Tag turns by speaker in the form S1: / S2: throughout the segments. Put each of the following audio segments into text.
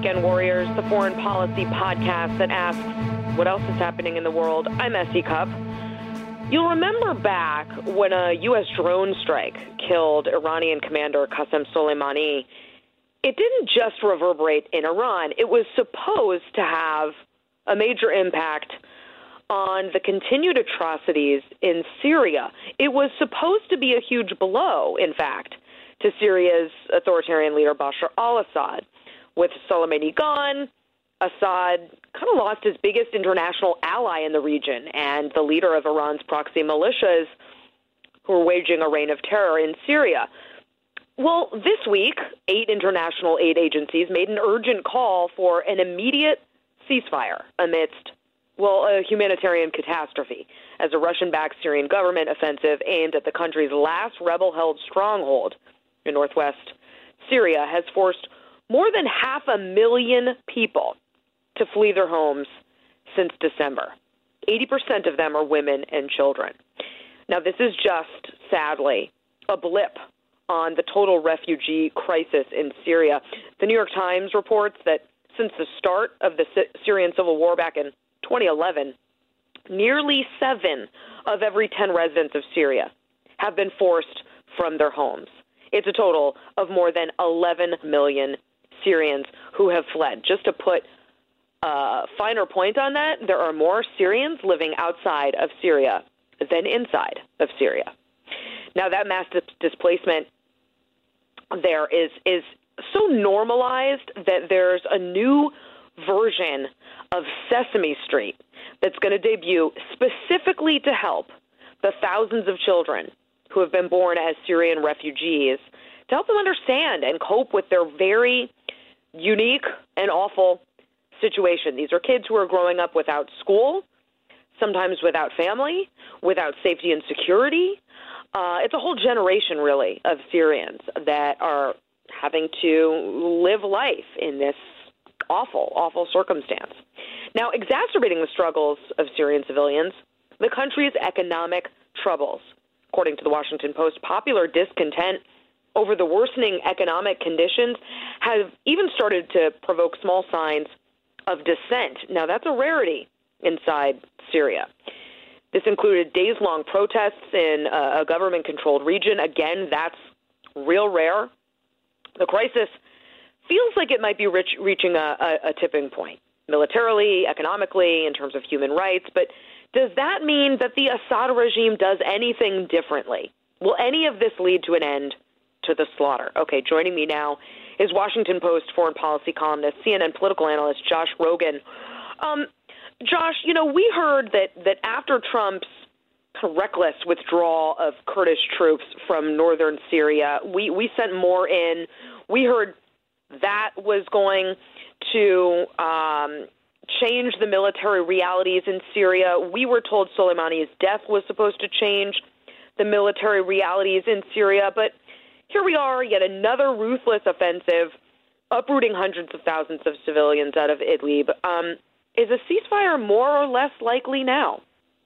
S1: Weekend Warriors, the foreign policy podcast that asks what else is happening in the world. I'm Essie Cup. You'll remember back when a U.S. drone strike killed Iranian commander Qasem Soleimani. It didn't just reverberate in Iran. It was supposed to have a major impact on the continued atrocities in Syria. It was supposed to be a huge blow, in fact, to Syria's authoritarian leader Bashar al-Assad. With Soleimani gone, Assad kind of lost his biggest international ally in the region and the leader of Iran's proxy militias who are waging a reign of terror in Syria. Well, this week, 8 international aid agencies made an urgent call for an immediate ceasefire amidst, a humanitarian catastrophe as a Russian-backed Syrian government offensive aimed at the country's last rebel-held stronghold in northwest Syria has forced more than 500,000 people to flee their homes since December. 80% of them are women and children. Now, this is just, sadly, a blip on the total refugee crisis in Syria. The New York Times reports that since the start of the Syrian civil war back in 2011, nearly 7 of every 10 residents of Syria have been forced from their homes. It's a total of more than 11 million Syrians who have fled. Just to put a finer point on that, there are more Syrians living outside of Syria than inside of Syria. Now, that mass displacement there is so normalized that there's a new version of Sesame Street that's going to debut specifically to help the thousands of children who have been born as Syrian refugees, to help them understand and cope with their very unique and awful situation. These are kids who are growing up without school, sometimes without family, without safety and security. It's a whole generation, really, of Syrians that are having to live life in this awful, awful circumstance. Now, exacerbating the struggles of Syrian civilians, the country's economic troubles. According to the Washington Post, popular discontent over the worsening economic conditions have even started to provoke small signs of dissent. Now, that's a rarity inside Syria. This included days-long protests in a government-controlled region. Again, that's real rare. The crisis feels like it might be reaching a tipping point, militarily, economically, in terms of human rights. But does that mean that the Assad regime does anything differently? Will any of this lead to an end to the slaughter? Okay, joining me now is Washington Post foreign policy columnist, CNN political analyst Josh Rogin. Josh, we heard that after Trump's reckless withdrawal of Kurdish troops from northern Syria, we sent more in. We heard that was going to change the military realities in Syria. We were told Soleimani's death was supposed to change the military realities in Syria. But here we are, yet another ruthless offensive, uprooting hundreds of thousands of civilians out of Idlib. Is a ceasefire more or less likely now?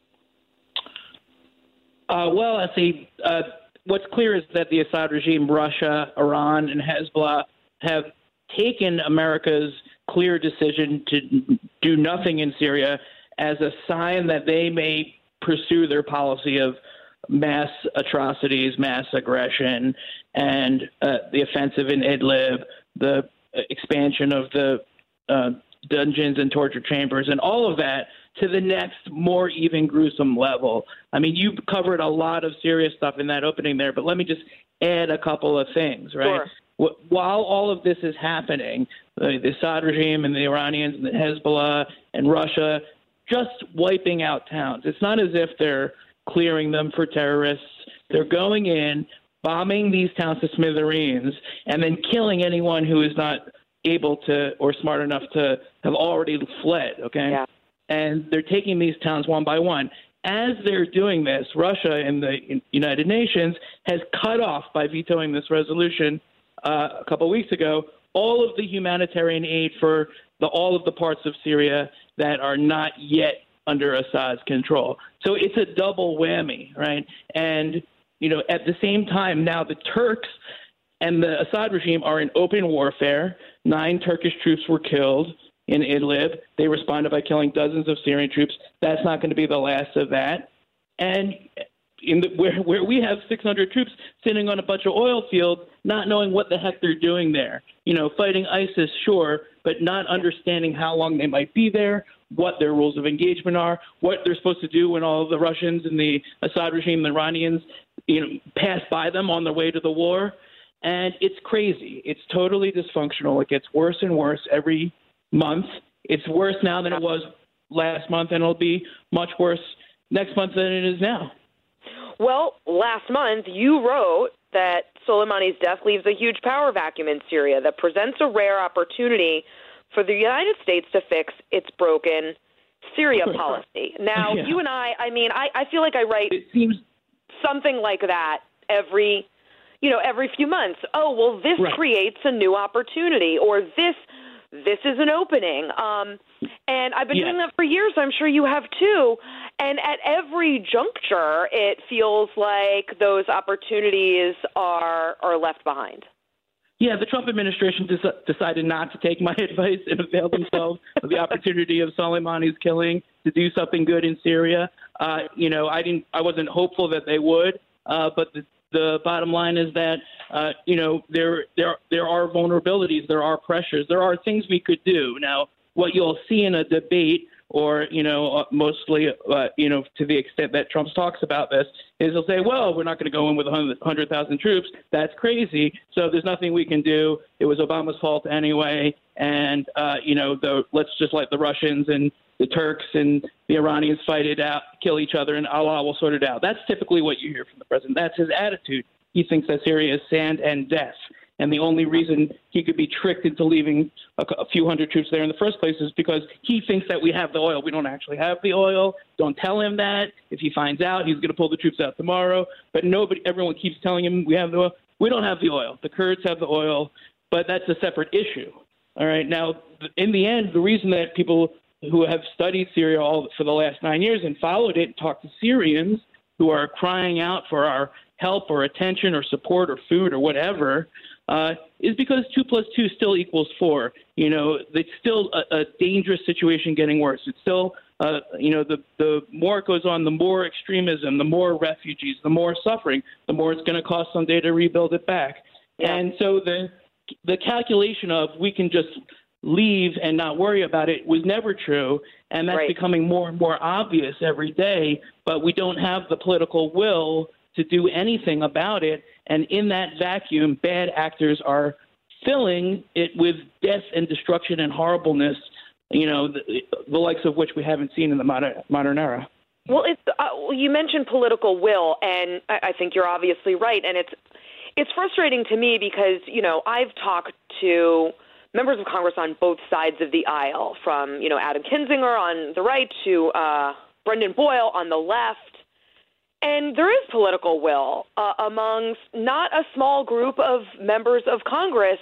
S2: Essie, what's clear is that the Assad regime, Russia, Iran, and Hezbollah have taken America's clear decision to do nothing in Syria as a sign that they may pursue their policy of mass atrocities, mass aggression, and the offensive in Idlib, the expansion of the dungeons and torture chambers, and all of that to the next, more even gruesome level. I mean, you covered a lot of serious stuff in that opening there, but let me just add a couple of things, right?
S1: Sure.
S2: While all of this is happening, the Assad regime and the Iranians and the Hezbollah and Russia just wiping out towns. It's not as if they're clearing them for terrorists. They're going in, bombing these towns to smithereens, and then killing anyone who is not able to or smart enough to have already fled, okay?
S1: Yeah.
S2: And they're taking these towns one by one. As they're doing this, Russia in the United Nations has cut off, by vetoing this resolution a couple of weeks ago, all of the humanitarian aid for all of the parts of Syria that are not yet under Assad's control. So it's a double whammy, right? And, at the same time, now the Turks and the Assad regime are in open warfare. 9 Turkish troops were killed in Idlib. They responded by killing dozens of Syrian troops. That's not going to be the last of that. And where we have 600 troops sitting on a bunch of oil fields, not knowing what the heck they're doing there. Fighting ISIS, sure, but not understanding how long they might be there, what their rules of engagement are, what they're supposed to do when all of the Russians and the Assad regime, the Iranians, pass by them on their way to the war. And it's crazy. It's totally dysfunctional. It gets worse and worse every month. It's worse now than it was last month, and it'll be much worse next month than it is now.
S1: Well, last month you wrote that Soleimani's death leaves a huge power vacuum in Syria that presents a rare opportunity for the United States to fix its broken Syria policy. Now, you and I feel like I write something like that every few months. Oh, well, this creates a new opportunity, or this is an opening. And I've been doing that for years. I'm sure you have too. And at every juncture, it feels like those opportunities are left behind.
S2: Yeah, the Trump administration decided not to take my advice and avail themselves of the opportunity of Soleimani's killing to do something good in Syria. I wasn't hopeful that they would, but the bottom line is that there are vulnerabilities, there are pressures, there are things we could do. Now, what you'll see in a debate, or mostly to the extent that Trump talks about this, is he'll say, "Well, we're not going to go in with 100,000 troops. That's crazy. So there's nothing we can do. It was Obama's fault anyway, and let's just let the Russians and the Turks and the Iranians fight it out, kill each other, and Allah will sort it out." That's typically what you hear from the president. That's his attitude. He thinks that Syria is sand and death. And the only reason he could be tricked into leaving a few hundred troops there in the first place is because he thinks that we have the oil. We don't actually have the oil. Don't tell him that. If he finds out, he's going to pull the troops out tomorrow. But everyone keeps telling him we have the oil. We don't have the oil. The Kurds have the oil, but that's a separate issue. All right. Now, in the end, the reason that people who have studied Syria for the last 9 years and followed it and talked to Syrians who are crying out for our help or attention or support or food or whatever, is because 2 + 2 still equals 4. It's still a dangerous situation getting worse. It's still, the more it goes on, the more extremism, the more refugees, the more suffering, the more it's going to cost someday to rebuild it back. Yeah. And so the calculation of we can just leave and not worry about it was never true. And that's becoming more and more obvious every day. But we don't have the political will to do anything about it. And in that vacuum, bad actors are filling it with death and destruction and horribleness, the likes of which we haven't seen in the modern era.
S1: Well, you mentioned political will, and I think you're obviously right. And it's frustrating to me because, I've talked to members of Congress on both sides of the aisle, from, Adam Kinzinger on the right to Brendan Boyle on the left. And there is political will amongst not a small group of members of Congress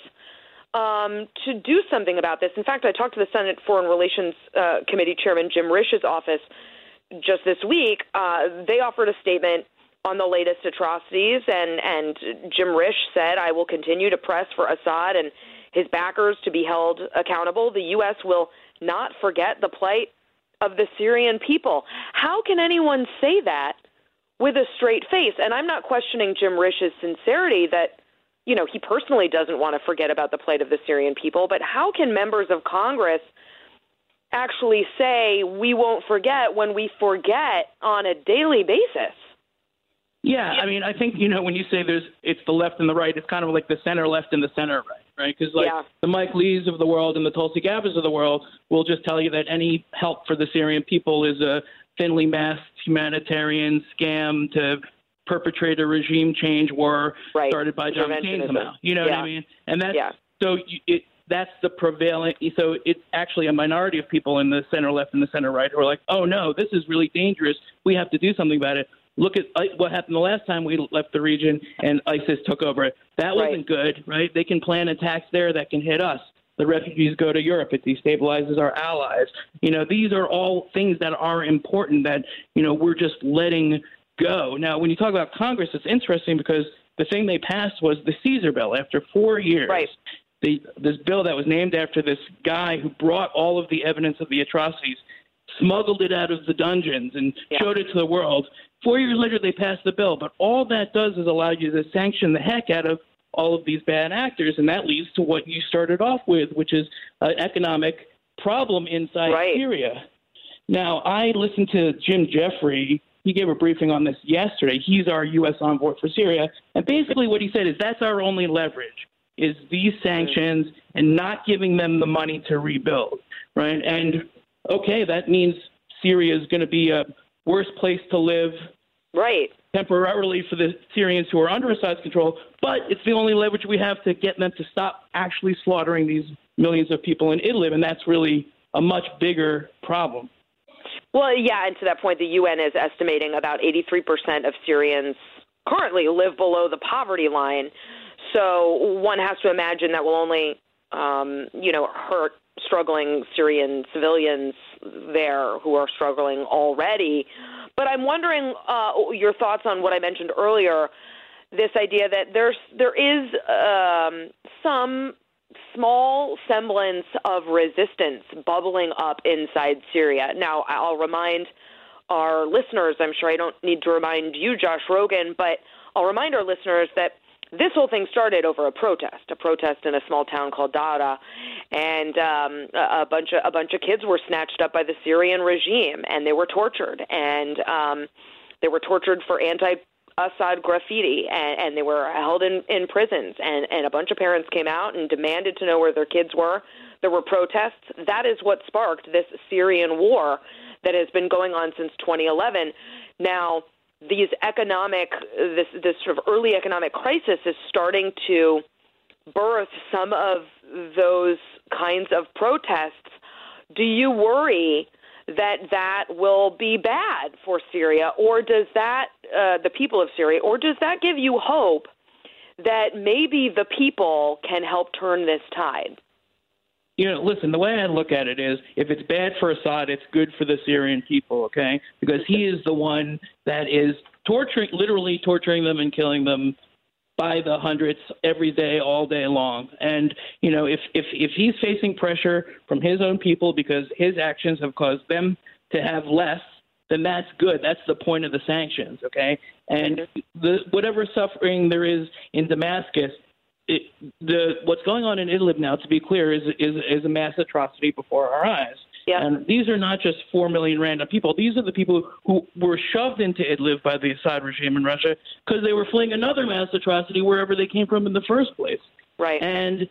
S1: to do something about this. In fact, I talked to the Senate Foreign Relations Committee Chairman Jim Risch's office just this week. They offered a statement on the latest atrocities, and Jim Risch said, "I will continue to press for Assad and his backers to be held accountable. The U.S. will not forget the plight of the Syrian people." How can anyone say that with a straight face? And I'm not questioning Jim Risch's sincerity that, he personally doesn't want to forget about the plight of the Syrian people, but how can members of Congress actually say we won't forget when we forget on a daily basis?
S2: Yeah, I mean, I think, when you say it's the left and the right, it's kind of like the center left and the center right? Because the Mike Lees of the world and the Tulsi Gabbard of the world will just tell you that any help for the Syrian people is a thinly masked humanitarian scam to perpetrate a regime change war started by John McCain somehow. You know what I mean? And that's that's the prevailing. So it's actually a minority of people in the center left and the center right who are like, "Oh no, this is really dangerous. We have to do something about it. Look at what happened the last time we left the region and ISIS took over it. That wasn't good, right? They can plan attacks there that can hit us. The refugees go to Europe. It destabilizes our allies. These are all things that are important that, we're just letting go. Now, when you talk about Congress, it's interesting because the thing they passed was the Caesar bill after 4 years.
S1: Right.
S2: This bill that was named after this guy who brought all of the evidence of the atrocities, smuggled it out of the dungeons and showed it to the world. 4 years later, they passed the bill. But all that does is allow you to sanction the heck out of all of these bad actors, and that leads to what you started off with, which is an economic problem inside Syria. Now, I listened to Jim Jeffrey. He gave a briefing on this yesterday. He's our U.S. envoy for Syria. And basically what he said is that's our only leverage, is these sanctions and not giving them the money to rebuild, right? And, okay, that means Syria is going to be a worse place to live temporarily for the Syrians who are under Assad's control, but it's the only leverage we have to get them to stop actually slaughtering these millions of people in Idlib, and that's really a much bigger problem.
S1: Well, yeah, and to that point, the UN is estimating about 83% of Syrians currently live below the poverty line. So one has to imagine that will only, hurt struggling Syrian civilians there who are struggling already. But I'm wondering your thoughts on what I mentioned earlier, this idea that there is some small semblance of resistance bubbling up inside Syria. Now, I'll remind our listeners, I'm sure I don't need to remind you, Josh Rogin, but I'll remind our listeners that this whole thing started over a protest in a small town called Dara, and a bunch of kids were snatched up by the Syrian regime, and they were tortured, and they were tortured for anti-Assad graffiti, and they were held in prisons, and a bunch of parents came out and demanded to know where their kids were. There were protests. That is what sparked this Syrian war that has been going on since 2011. Now, this sort of early economic crisis is starting to birth some of those kinds of protests. Do you worry that will be bad for Syria, or does that the people of Syria, or does that give you hope that maybe the people can help turn this tide?
S2: Listen, the way I look at it is if it's bad for Assad, it's good for the Syrian people, okay? Because he is the one that is literally torturing them and killing them by the hundreds every day, all day long. And, if he's facing pressure from his own people because his actions have caused them to have less, then that's good. That's the point of the sanctions, okay? And whatever suffering there is in Damascus, what's going on in Idlib now, to be clear, is a mass atrocity before our eyes. Yeah. And these are not just 4 million random people. These are the people who were shoved into Idlib by the Assad regime in Russia because they were fleeing another mass atrocity wherever they came from in the first place.
S1: Right.
S2: And,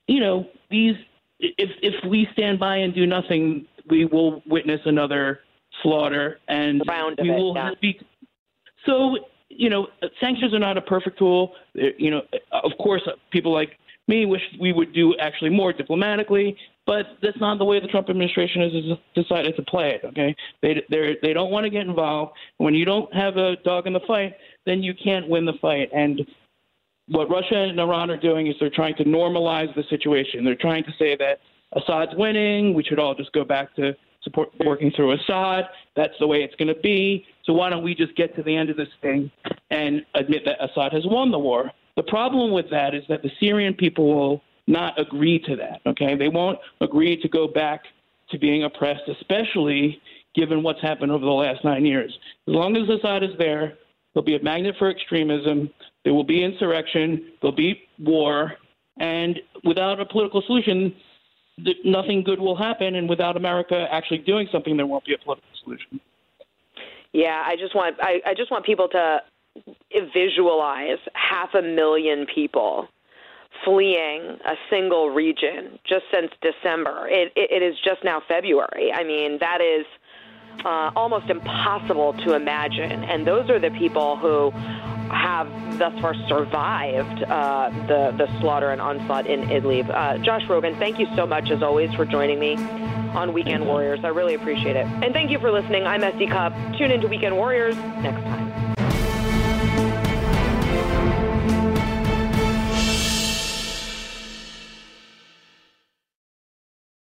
S2: if we stand by and do nothing, we will witness another slaughter, and we will speak. So, sanctions are not a perfect tool. Of course, people like me wish we would do actually more diplomatically, but that's not the way the Trump administration has decided to play it, okay? They don't want to get involved. When you don't have a dog in the fight, then you can't win the fight. And what Russia and Iran are doing is they're trying to normalize the situation. They're trying to say that Assad's winning. We should all just go back to working through Assad. That's the way it's going to be. So why don't we just get to the end of this thing and admit that Assad has won the war? The problem with that is that the Syrian people will not agree to that, okay? They won't agree to go back to being oppressed, especially given what's happened over the last 9 years. As long as Assad is there, there'll be a magnet for extremism, there will be insurrection, there'll be war, and without a political solution, nothing good will happen, and without America actually doing something, there won't be a political solution.
S1: Yeah, I just want people to visualize 500,000 people fleeing a single region just since December. It is just now February. I mean, that is almost impossible to imagine. And those are the people who have thus far survived the slaughter and onslaught in Idlib. Josh Rogin, thank you so much, as always, for joining me on Weekend Warriors. I really appreciate it. And thank you for listening. I'm Esty Cupp. Tune into Weekend Warriors next time.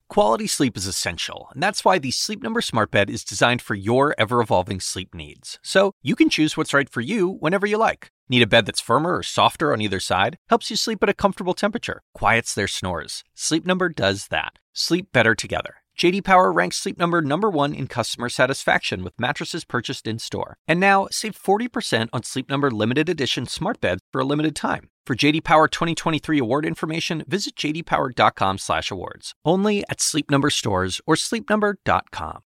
S3: Quality sleep is essential, and that's why the Sleep Number Smart Bed is designed for your ever-evolving sleep needs. So you can choose what's right for you whenever you like. Need a bed that's firmer or softer on either side? Helps you sleep at a comfortable temperature. Quiets their snores. Sleep Number does that. Sleep better together. J.D. Power ranks Sleep Number #1 in customer satisfaction with mattresses purchased in-store. And now, save 40% on Sleep Number limited edition smart beds for a limited time. For J.D. Power 2023 award information, visit jdpower.com/awards. Only at Sleep Number stores or sleepnumber.com.